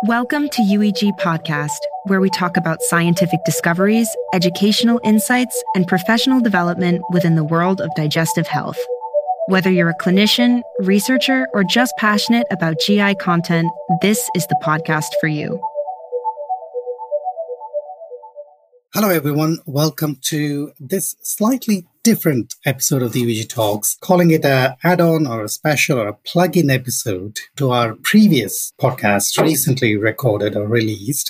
Welcome to UEG Podcast, where we talk about scientific discoveries, educational insights, and professional development within the world of digestive health. Whether you're a clinician, researcher, or just passionate about GI content, this is the podcast for you. Hello, everyone. Welcome to this slightly different episode of the UEG Talks, calling it an add-on or a special or a plug-in episode to our previous podcast recently recorded or released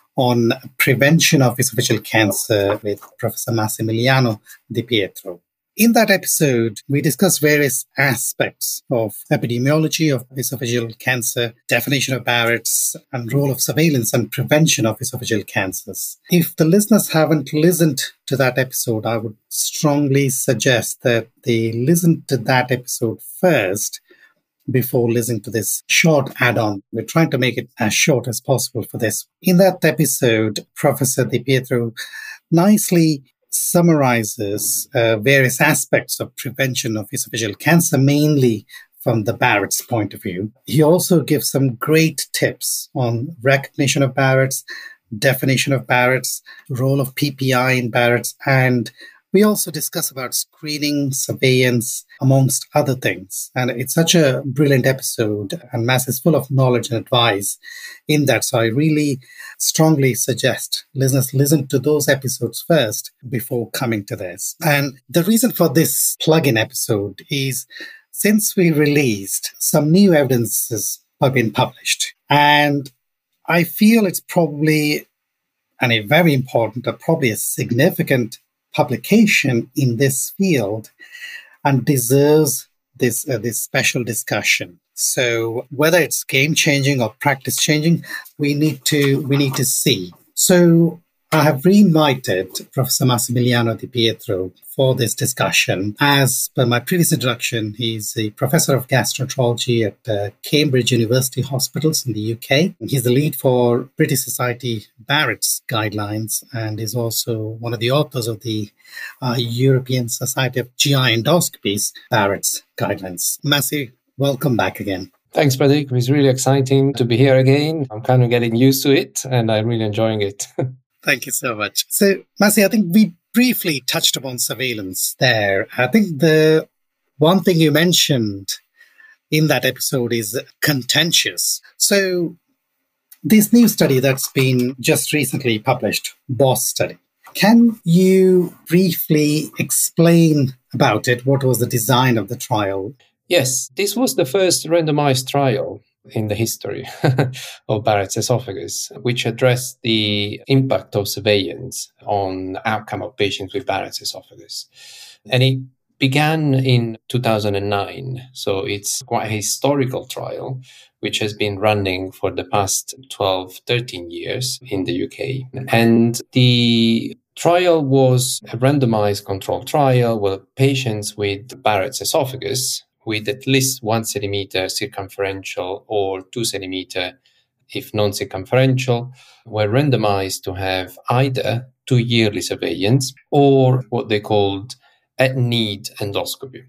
on prevention of esophageal cancer with Professor Massimiliano Di Pietro. In that episode, we discussed various aspects of epidemiology of esophageal cancer, definition of Barrett's, and role of surveillance and prevention of esophageal cancers. If the listeners haven't listened to that episode, I would strongly suggest that they listen to that episode first before listening to this short add-on. We're trying to make it as short as possible for this. In that episode, Professor Di Pietro nicely summarizes various aspects of prevention of esophageal cancer, mainly from the Barrett's point of view. He also gives some great tips on recognition of Barrett's, definition of Barrett's, role of PPI in Barrett's, and we also discuss about screening, surveillance, amongst other things. And it's such a brilliant episode, and Mass is full of knowledge and advice in that. So I really strongly suggest listeners listen to those episodes first before coming to this. And the reason for this plug-in episode is since we released, some new evidences have been published. And I feel it's probably, and a very important, or probably a significant publication in this field and deserves this special discussion. So whether it's game-changing or practice-changing, we need to see. So I have re-invited Professor Massimiliano Di Pietro for this discussion. As per my previous introduction, he's a professor of gastroenterology at Cambridge University Hospitals in the UK. He's the lead for British Society Barrett's Guidelines and is also one of the authors of the European Society of GI Endoscopies Barrett's Guidelines. Massi, welcome back again. Thanks, Pradeep. It's really exciting to be here again. I'm kind of getting used to it and I'm really enjoying it. Thank you so much. So, Massi, I think we briefly touched upon surveillance there. I think the one thing you mentioned in that episode is contentious. So, this new study that's been just recently published, BOSS study, can you briefly explain about it? What was the design of the trial? Yes, this was the first randomized trial in the history of Barrett's esophagus, which addressed the impact of surveillance on the outcome of patients with Barrett's esophagus. And it began in 2009, so it's quite a historical trial, which has been running for the past 12, 13 years in the UK. And the trial was a randomized controlled trial where patients with Barrett's esophagus with at least 1 centimeter circumferential or 2 centimeter, if non-circumferential, were randomized to have either 2 yearly surveillance or what they called at-need endoscopy.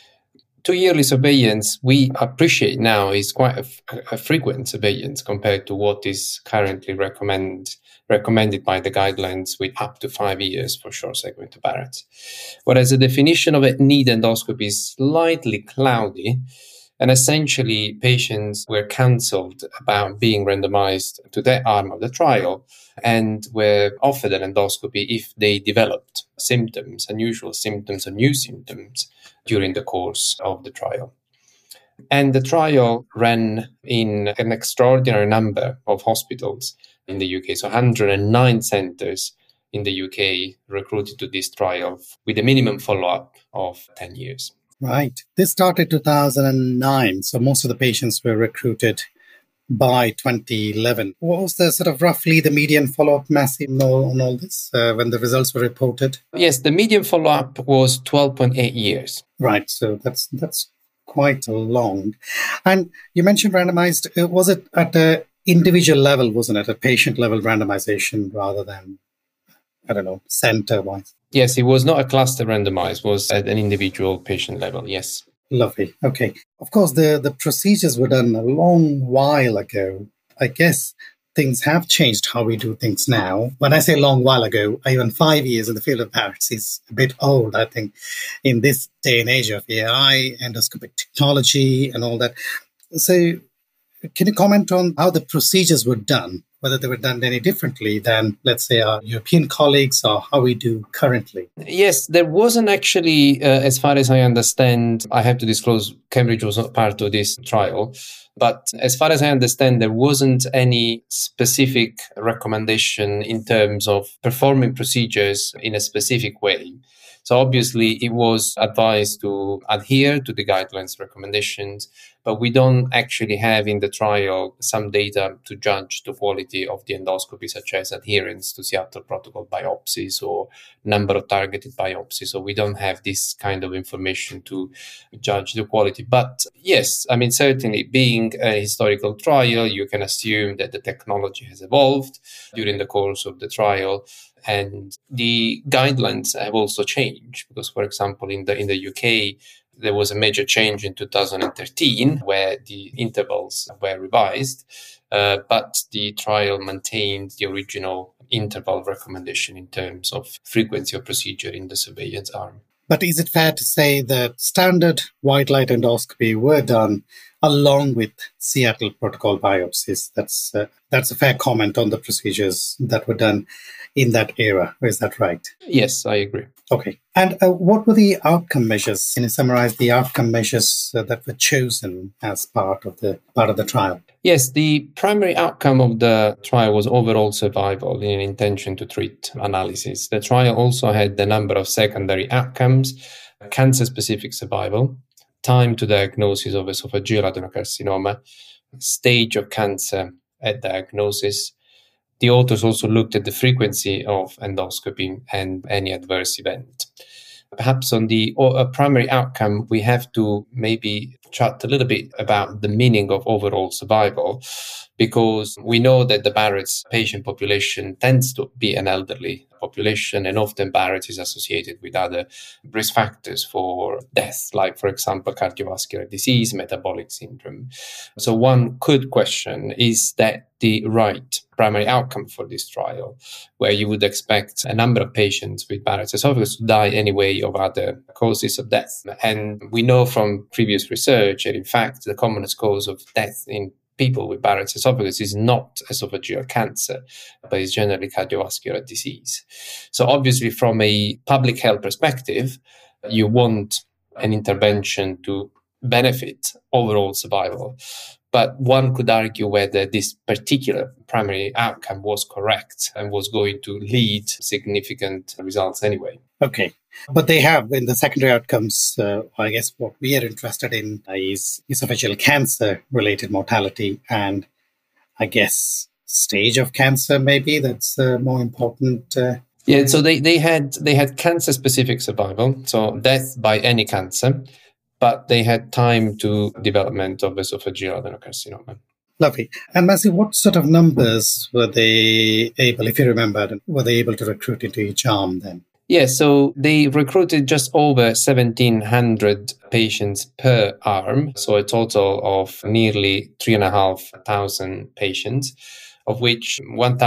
2 yearly surveillance, we appreciate now, is quite a frequent surveillance compared to what is currently recommended by the guidelines with up to 5 years for short segment of Barrett's. Whereas the definition of at-need endoscopy is slightly cloudy, and essentially patients were cancelled about being randomized to that arm of the trial and were offered an endoscopy if they developed symptoms, unusual symptoms or new symptoms during the course of the trial. And the trial ran in an extraordinary number of hospitals in the UK. So 109 centres in the UK recruited to this trial with a minimum follow-up of 10 years. Right. This started 2009, so most of the patients were recruited by 2011. What was the sort of roughly the median follow-up, Massi, on all this when the results were reported? Yes, the median follow-up was 12.8 years. Right, so that's quite long. And you mentioned randomized. Was it at the individual level, wasn't it? A patient level randomization rather than, I don't know, center-wise? Yes, it was not a cluster randomized, it was at an individual patient level, yes. Lovely. Okay. Of course, the procedures were done a long while ago. I guess things have changed how we do things now. When I say a long while ago, even 5 years in the field of Barrett's is a bit old, I think, in this day and age of AI, endoscopic technology and all that. So can you comment on how the procedures were done, whether they were done any differently than, let's say, our European colleagues or how we do currently? Yes, there wasn't actually, as far as I understand, I have to disclose, Cambridge was not part of this trial. But as far as I understand, there wasn't any specific recommendation in terms of performing procedures in a specific way. So obviously, it was advised to adhere to the guidelines recommendations, but we don't actually have in the trial some data to judge the quality of the endoscopy, such as adherence to Seattle protocol biopsies or number of targeted biopsies. So we don't have this kind of information to judge the quality. But yes, I mean, certainly being a historical trial, you can assume that the technology has evolved during the course of the trial. And the guidelines have also changed because, for example, in the UK, there was a major change in 2013 where the intervals were revised, but the trial maintained the original interval recommendation in terms of frequency of procedure in the surveillance arm. But is it fair to say that standard white light endoscopy were done along with Seattle protocol biopsies? That's a fair comment on the procedures that were done in that era. Is that right? Yes, I agree. Okay. And what were the outcome measures? Can you summarize the outcome measures that were chosen as part of the trial? Yes, the primary outcome of the trial was overall survival in an intention to treat analysis. The trial also had a number of secondary outcomes: cancer-specific survival, time to diagnosis of esophageal adenocarcinoma, stage of cancer at diagnosis. The authors also looked at the frequency of endoscopy and any adverse event. Perhaps on the primary outcome, we have to maybe chat a little bit about the meaning of overall survival, because we know that the Barrett's patient population tends to be an elderly population, and often Barrett's is associated with other risk factors for death, like, for example, cardiovascular disease, metabolic syndrome. So one could question, is that the right primary outcome for this trial, where you would expect a number of patients with Barrett's esophagus to die anyway of other causes of death? And we know from previous research that, in fact, the commonest cause of death in people with Barrett's esophagus is not esophageal cancer, but is generally cardiovascular disease. So obviously, from a public health perspective, you want an intervention to benefit overall survival. But one could argue whether this particular primary outcome was correct and was going to lead significant results anyway. Okay. But they have, in the secondary outcomes, I guess what we are interested in is esophageal cancer-related mortality and, I guess, stage of cancer, maybe, that's more important. Yeah, so they had cancer-specific survival, so death by any cancer, but they had time to development of esophageal adenocarcinoma. Lovely. And Massey, what sort of numbers were they able, if you remember, were they able to recruit into each arm then? Yeah, so they recruited just over 1,700 patients per arm, so a total of nearly 3,500 patients, of which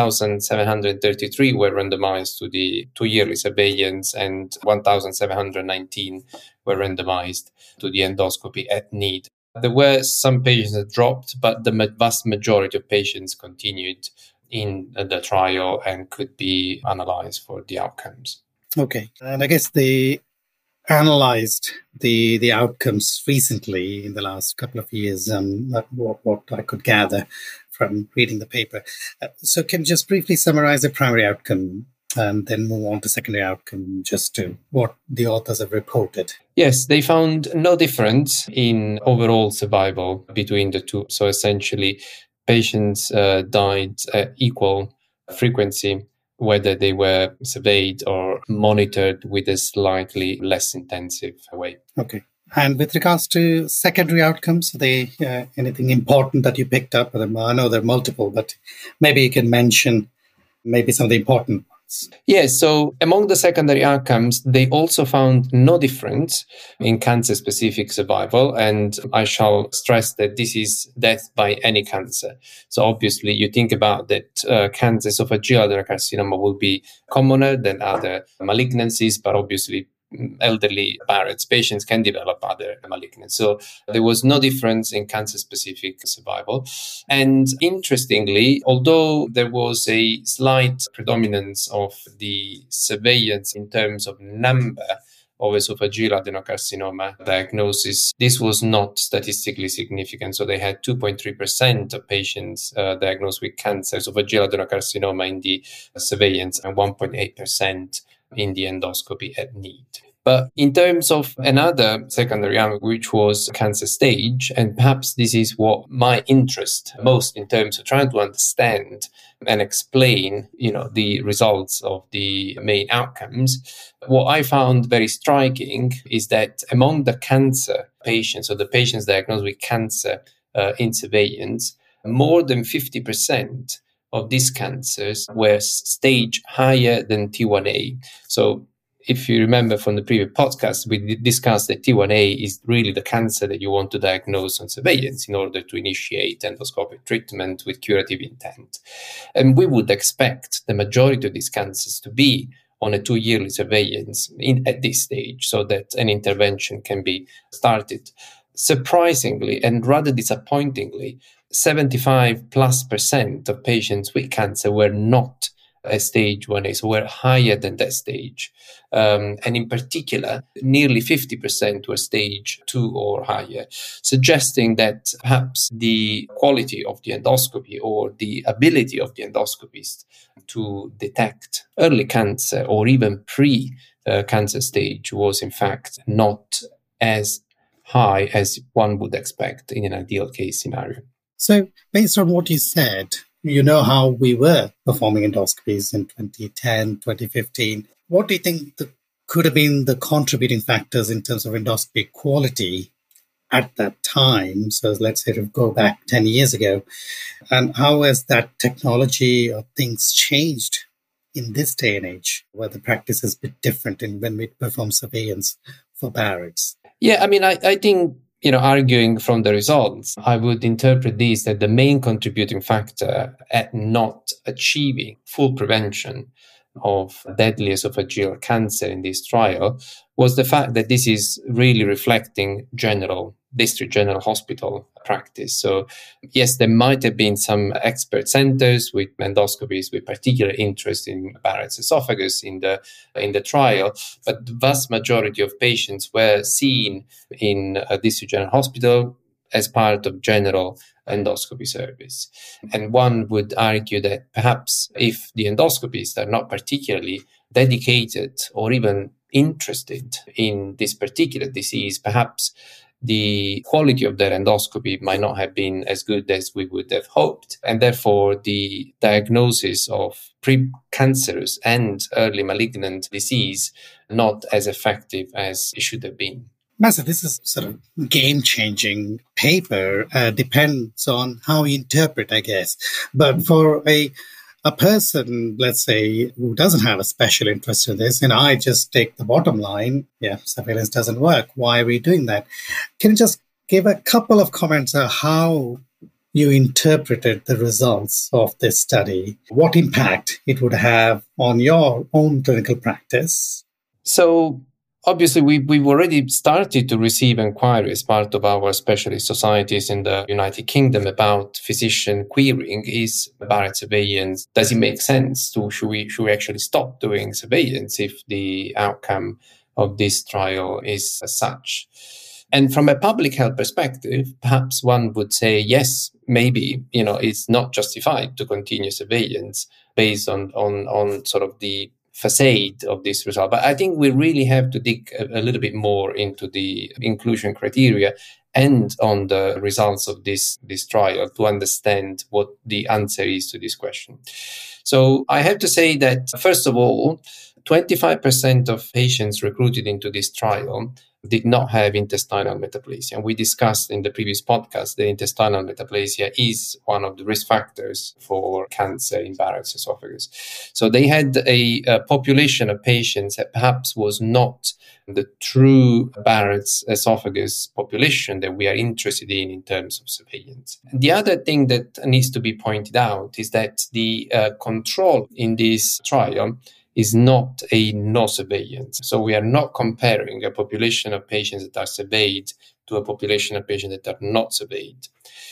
1,733 were randomized to the 2-yearly surveillance and 1,719 were randomized to the endoscopy at need. There were some patients that dropped, but the vast majority of patients continued in the trial and could be analyzed for the outcomes. Okay. And I guess they analyzed the outcomes recently in the last couple of years, what I could gather from reading the paper. So can you just briefly summarize the primary outcome and then move on to secondary outcome, just to what the authors have reported? Yes, they found no difference in overall survival between the two. So essentially, patients died at equal frequency, whether they were surveyed or monitored with a slightly less intensive way. Okay. And with regards to secondary outcomes, are they anything important that you picked up? I know there are multiple, but maybe you can mention maybe some of the important ones. effects? Yes, so among the secondary outcomes, they also found no difference in cancer-specific survival. And I shall stress that this is death by any cancer. So obviously, you think about that cancer, esophageal adenocarcinoma will be commoner than other malignancies, but obviously elderly Barrett's patients can develop other malignancies. So there was no difference in cancer-specific survival. And interestingly, although there was a slight predominance of the surveillance in terms of number of esophageal adenocarcinoma diagnosis, this was not statistically significant. So they had 2.3% of patients diagnosed with cancer, esophageal adenocarcinoma in the surveillance, and 1.8% in the endoscopy at need. But in terms of another secondary outcome, which was cancer stage, and perhaps this is what my interest most in terms of trying to understand and explain, the results of the main outcomes, what I found very striking is that among the cancer patients, or the patients diagnosed with cancer in surveillance, more than 50% of these cancers were stage higher than T1A. So if you remember from the previous podcast, we discussed that T1A is really the cancer that you want to diagnose on surveillance in order to initiate endoscopic treatment with curative intent. And we would expect the majority of these cancers to be on a 2-yearly surveillance at this stage so that an intervention can be started. Surprisingly and rather disappointingly, 75+% of patients with cancer were not at stage 1A, so were higher than that stage. And in particular, nearly 50% were stage 2 or higher, suggesting that perhaps the quality of the endoscopy or the ability of the endoscopist to detect early cancer or even pre-cancer stage was in fact not as high as one would expect in an ideal case scenario. So based on what you said, you know how we were performing endoscopies in 2010, 2015. What do you think could have been the contributing factors in terms of endoscopy quality at that time? So let's say to go back 10 years ago. And how has that technology or things changed in this day and age, where the practice is a bit different in when we perform surveillance for Barrett's? Yeah, I mean, I think, arguing from the results, I would interpret this that the main contributing factor at not achieving full prevention of deadly esophageal cancer in this trial was the fact that this is really reflecting district general hospital practice. So yes, there might have been some expert centers with endoscopies with particular interest in Barrett's esophagus in the trial, but the vast majority of patients were seen in a district general hospital as part of general endoscopy service. And one would argue that perhaps if the endoscopists are not particularly dedicated or even interested in this particular disease, perhaps the quality of their endoscopy might not have been as good as we would have hoped. And therefore, the diagnosis of precancerous and early malignant disease not as effective as it should have been. Masa, this is sort of game-changing paper. Depends on how you interpret, I guess. But for a person, let's say, who doesn't have a special interest in this, and I just take the bottom line, surveillance doesn't work. Why are we doing that? Can you just give a couple of comments on how you interpreted the results of this study, what impact it would have on your own clinical practice? So, obviously, we've already started to receive inquiries as part of our specialist societies in the United Kingdom about physician querying, is Barrett surveillance, does it make sense should we actually stop doing surveillance if the outcome of this trial is as such? And from a public health perspective, perhaps one would say, yes, maybe, it's not justified to continue surveillance based on sort of the facade of this result. But I think we really have to dig a little bit more into the inclusion criteria and on the results of this trial to understand what the answer is to this question. So I have to say that, first of all, 25% of patients recruited into this trial did not have intestinal metaplasia. And we discussed in the previous podcast that intestinal metaplasia is one of the risk factors for cancer in Barrett's esophagus. So they had a population of patients that perhaps was not the true Barrett's esophagus population that we are interested in terms of surveillance. The other thing that needs to be pointed out is that the control in this trial is not a no surveillance. So we are not comparing a population of patients that are surveyed to a population of patients that are not surveyed.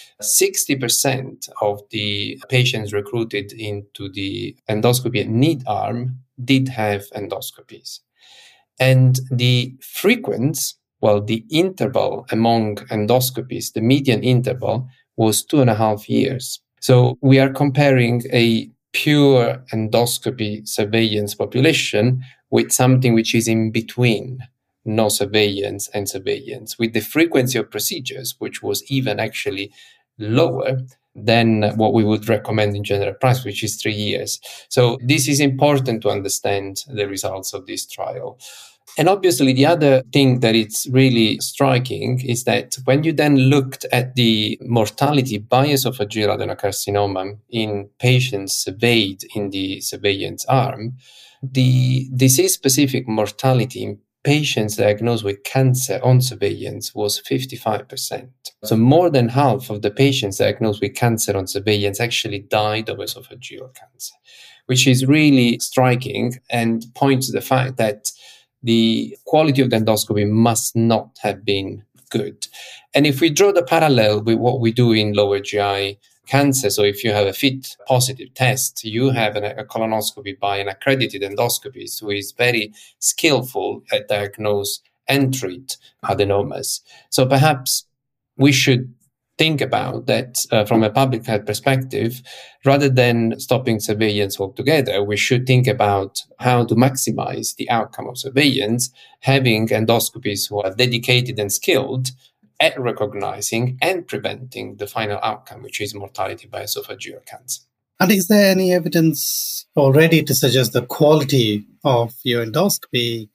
60% of the patients recruited into the endoscopy need arm did have endoscopies. And the frequency, the interval among endoscopies, the median interval was 2.5 years. So we are comparing a pure endoscopy surveillance population with something which is in between no surveillance and surveillance, with the frequency of procedures, which was even actually lower than what we would recommend in general practice, which is 3 years. So this is important to understand the results of this trial. And obviously, the other thing that it's really striking is that when you then looked at the mortality by esophageal adenocarcinoma in patients surveyed in the surveillance arm, the disease-specific mortality in patients diagnosed with cancer on surveillance was 55%. So more than half of the patients diagnosed with cancer on surveillance actually died of esophageal cancer, which is really striking and points to the fact that the quality of the endoscopy must not have been good. And if we draw the parallel with what we do in lower GI cancer, so if you have a FIT positive test, you have a colonoscopy by an accredited endoscopist who is very skillful at diagnose and treat adenomas. So perhaps we should think about that from a public health perspective. Rather than stopping surveillance altogether, we should think about how to maximize the outcome of surveillance, having endoscopists who are dedicated and skilled at recognizing and preventing the final outcome, which is mortality by esophageal cancer. And is there any evidence already to suggest the quality of your endoscopy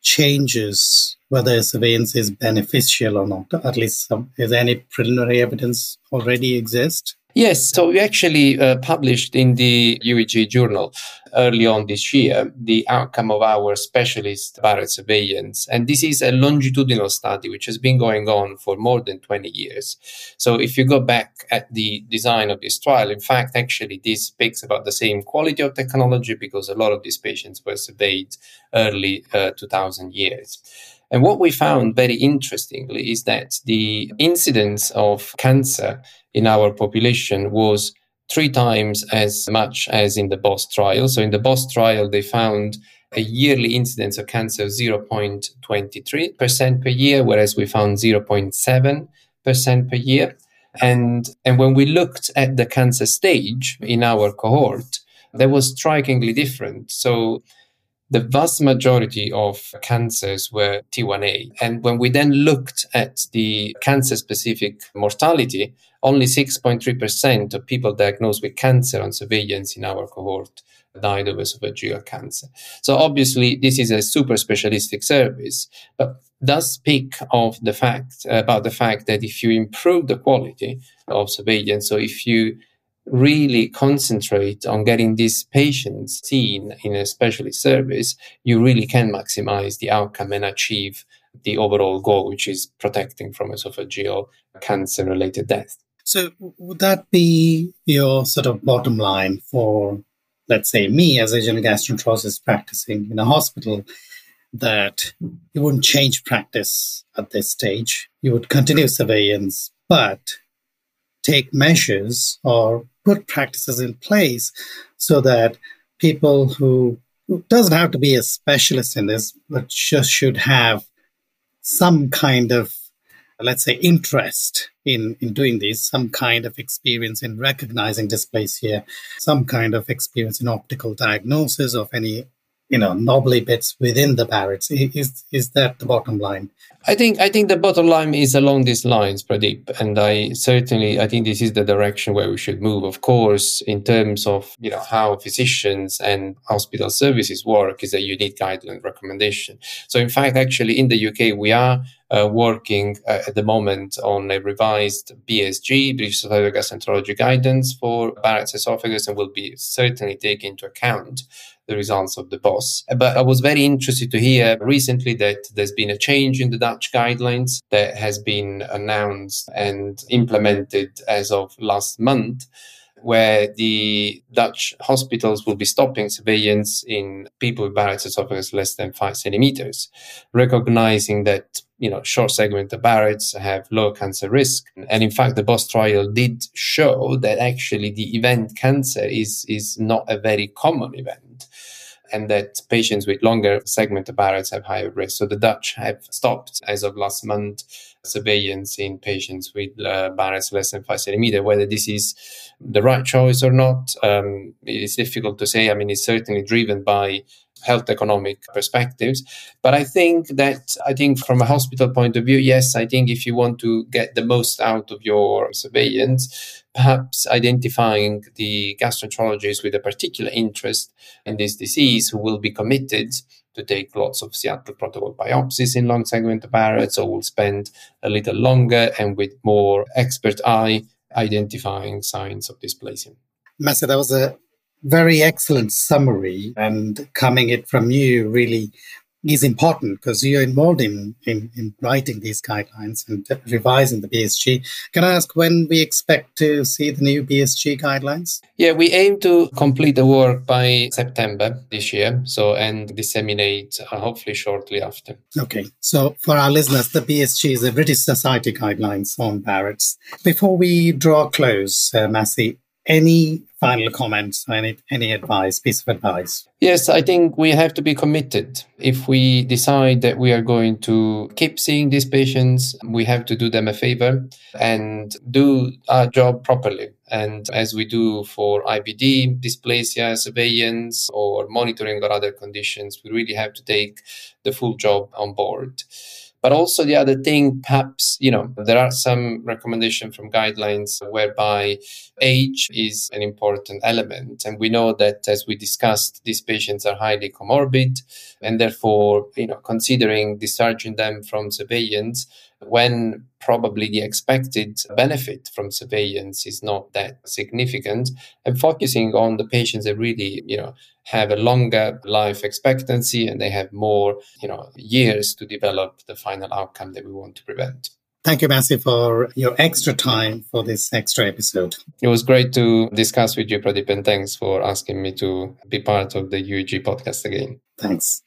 changes whether surveillance is beneficial or not? At least is there any preliminary evidence already exist? Yes, so we actually published in the UEG journal early on this year the outcome of our specialist Barrett surveillance. And this is a longitudinal study which has been going on for more than 20 years. So if you go back at the design of this trial, in fact, actually this speaks about the same quality of technology because a lot of these patients were surveyed early 2000 years. And what we found very interestingly is that the incidence of cancer in our population was 3 times as much as in the BOSS trial. So in the BOSS trial, they found a yearly incidence of cancer of 0.23% per year, whereas we found 0.7% per year. And when we looked at the cancer stage in our cohort, that was strikingly different. So the vast majority of cancers were T1A. And when we then looked at the cancer-specific mortality, only 6.3% of people diagnosed with cancer on surveillance in our cohort died of esophageal cancer. So obviously, this is a super specialistic service, but does speak of the fact that if you improve the quality of surveillance, so if you really concentrate on getting these patients seen in a specialist service, you really can maximize the outcome and achieve the overall goal, which is protecting from esophageal cancer-related death. So would that be your sort of bottom line for, let's say, me as a general gastroenterologist practicing in a hospital, that you wouldn't change practice at this stage? You would continue surveillance, but take measures or put practices in place so that people who doesn't have to be a specialist in this, but just should have some kind of, let's say, interest in doing this, some kind of experience in recognizing dysplasia, some kind of experience in optical diagnosis of any knobbly bits within the Barrett's. Is that the bottom line? I think the bottom line is along these lines, Pradeep, and I think this is the direction where we should move. Of course, in terms of how physicians and hospital services work, is a unique guideline recommendation. So, in fact, actually, in the UK, we are working at the moment on a revised BSG, British Society of Gastroenterology guidance for Barrett's esophagus, and will be certainly taking into account the results of the BOSS. But I was very interested to hear recently that there's been a change in the Dutch guidelines that has been announced and implemented as of last month, where the Dutch hospitals will be stopping surveillance in people with Barrett's esophagus less than 5 centimeters, recognizing that short segment of Barrett's have low cancer risk. And in fact, the BOSS trial did show that actually the event cancer is not a very common event, and that patients with longer segment of Barrett's have higher risk. So the Dutch have stopped, as of last month, surveillance in patients with Barrett's less than 5 centimeters. Whether this is the right choice or not, it's difficult to say. I mean, it's certainly driven by health economic perspectives. But I think from a hospital point of view, yes, I think if you want to get the most out of your surveillance, perhaps identifying the gastroenterologists with a particular interest in this disease who will be committed to take lots of Seattle protocol biopsies in long segment of Barrett's, or will spend a little longer and with more expert eye identifying signs of dysplasia. Masa, that was a very excellent summary, and coming it from you really is important because you're involved in writing these guidelines and revising the BSG. Can I ask when we expect to see the new BSG guidelines? Yeah, we aim to complete the work by September this year, and disseminate hopefully shortly after. Okay, so for our listeners, the BSG is the British Society Guidelines on Barrett's. Before we draw close, Masi, any final comments or any advice, piece of advice? Yes, I think we have to be committed. If we decide that we are going to keep seeing these patients, we have to do them a favor and do our job properly. And as we do for IBD, dysplasia, surveillance, or monitoring or other conditions, we really have to take the full job on board. But also the other thing, perhaps, there are some recommendations from guidelines whereby age is an important element. And we know that, as we discussed, these patients are highly comorbid, and therefore, considering discharging them from surveillance when probably the expected benefit from surveillance is not that significant, and focusing on the patients that really, have a longer life expectancy and they have more, years to develop the final outcome that we want to prevent. Thank you, Masi, for your extra time for this extra episode. It was great to discuss with you, Pradeep, and thanks for asking me to be part of the UEG podcast again. Thanks.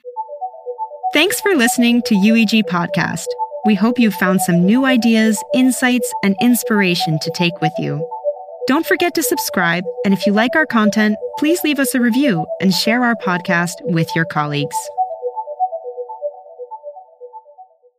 Thanks for listening to UEG Podcast. We hope you found some new ideas, insights, and inspiration to take with you. Don't forget to subscribe, and if you like our content, please leave us a review and share our podcast with your colleagues.